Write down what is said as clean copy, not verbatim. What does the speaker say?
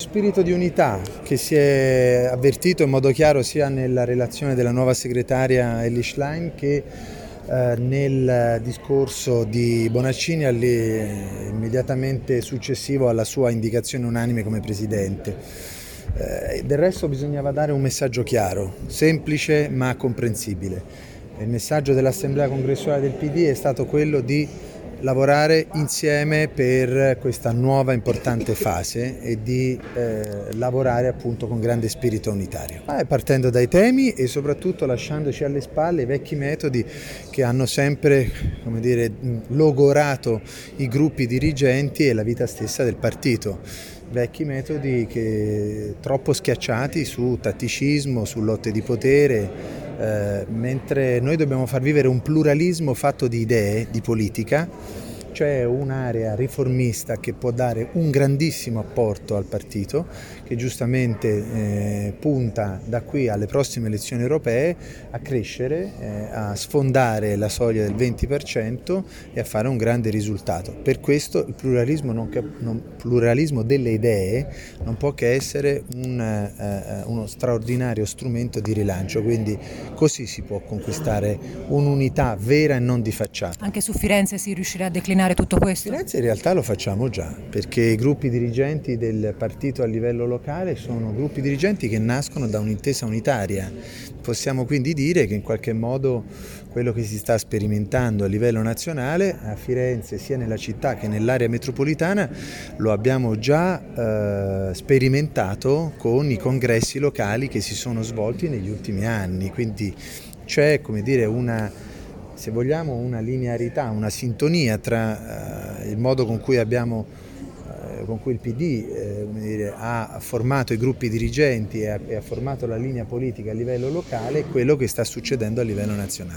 Spirito di unità che si è avvertito in modo chiaro sia nella relazione della nuova segretaria Elly Schlein che nel discorso di Bonaccini immediatamente successivo alla sua indicazione unanime come presidente. Del resto bisognava dare un messaggio chiaro, semplice ma comprensibile. Il messaggio dell'Assemblea Congressuale del PD è stato quello di lavorare insieme per questa nuova importante fase e di lavorare appunto con grande spirito unitario. Partendo dai temi e soprattutto lasciandoci alle spalle i vecchi metodi che hanno sempre, come dire, logorato i gruppi dirigenti e la vita stessa del partito. Vecchi metodi che troppo schiacciati su tatticismo, su lotte di potere, mentre noi dobbiamo far vivere un pluralismo fatto di idee, di politica. C'è un'area riformista che può dare un grandissimo apporto al partito, che giustamente punta da qui alle prossime elezioni europee a crescere, a sfondare la soglia del 20% e a fare un grande risultato. Per questo il pluralismo delle idee non può che essere uno straordinario strumento di rilancio, quindi così si può conquistare un'unità vera e non di facciata. Anche su Firenze si riuscirà a declinare tutto questo? A Firenze in realtà lo facciamo già, perché i gruppi dirigenti del partito a livello locale sono gruppi dirigenti che nascono da un'intesa unitaria. Possiamo quindi dire che in qualche modo quello che si sta sperimentando a livello nazionale a Firenze, sia nella città che nell'area metropolitana, lo abbiamo già sperimentato con i congressi locali che si sono svolti negli ultimi anni. Quindi c'è, come dire, se vogliamo, una linearità, una sintonia tra il modo con cui il PD ha formato i gruppi dirigenti e ha formato la linea politica a livello locale e quello che sta succedendo a livello nazionale.